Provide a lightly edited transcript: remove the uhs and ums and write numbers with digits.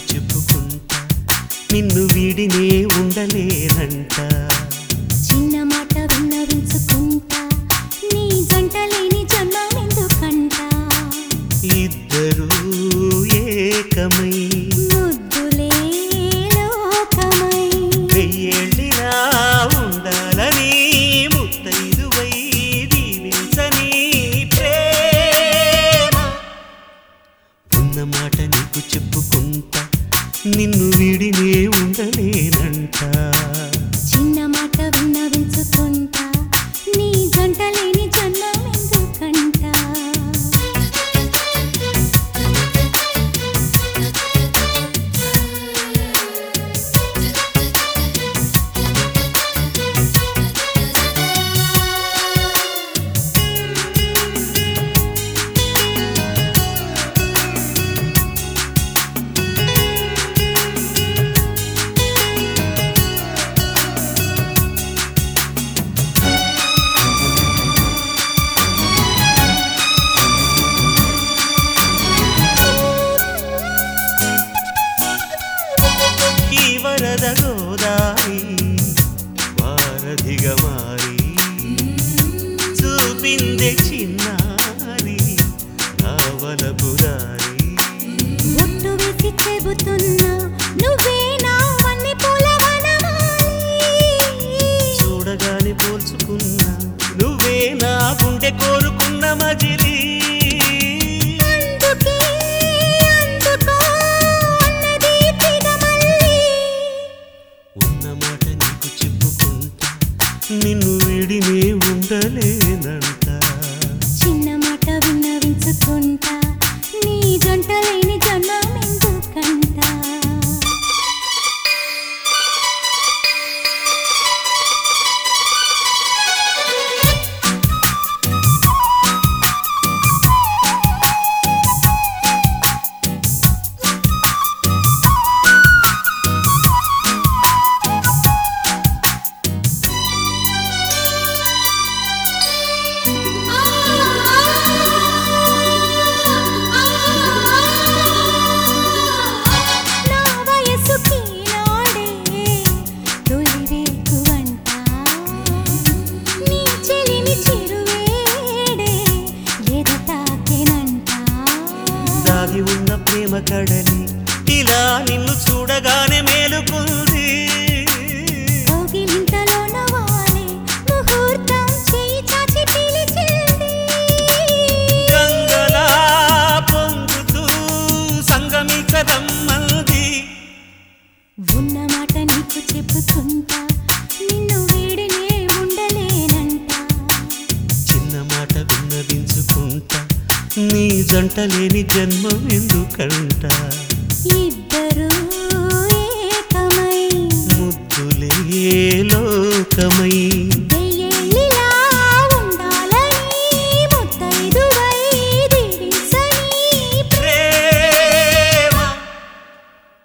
చెప్పుకుంటా నిన్ను వీడినే ఉండలేనంట చిన్న మాట విన్నవించుకుంటా నీ జంట లేని జన్మమెందుకంట ఇద్దరు ఏకమై ముద్దులే లోకమై వెయ్యేళ్ళినా ఉండాలని ముత్తైదువై దీవించని ప్రేమ ఉన్న మాట నీకు చెప్పుకుంటా నిన్ను వీడినే ఉండలేనంట చిన్న మాట విన్నవించుకుంటా నీ జంట లేని జన్మమెందుకంట వరద గోదారి వారధిగా మారి చూపిందే చిన్నారి నావలపు దారి ఒట్టు వేసి చెబుతున్నా నువ్వే నా వన్ని పూల వనమాలి చూడగానే పోల్చుకున్నా నువ్వే నా గుండె కోరుకున్న మజిలీ అందుకే అందుకో అన్నది తిగమల్లి ఉన్న మాట నీకు చెప్పుకుంటా నిన్ను వీడినే ఉండలేనంట చిన్న మాట విన్నవించుకుంటా నీ జంట లేని జన్మమెందుకంట నా వయసుకి నాడే తొలివేకువంట నీ చెలిని చిరువేడే ఎదతాకెనంట దాగి ఉన్న ప్రేమ కడలి ఇలా నిన్ను చూడగానే మేలుకుంది కౌగిలింతలోన వాలే ముహూర్తం చేయి చాచి పిలిచింది గంగలా పొంగుతూ సంగమికదమ్మది ఉన్న మాట నీకు చెప్పుకుంటా నిన్ను వీడినే ఉండలేనంట చిన్న మాట విన్నవించుకుంటా నీ జంట లేని జన్మం ఎందుకంట ఇద్దరు ఏకమై ముద్దులే లోకమై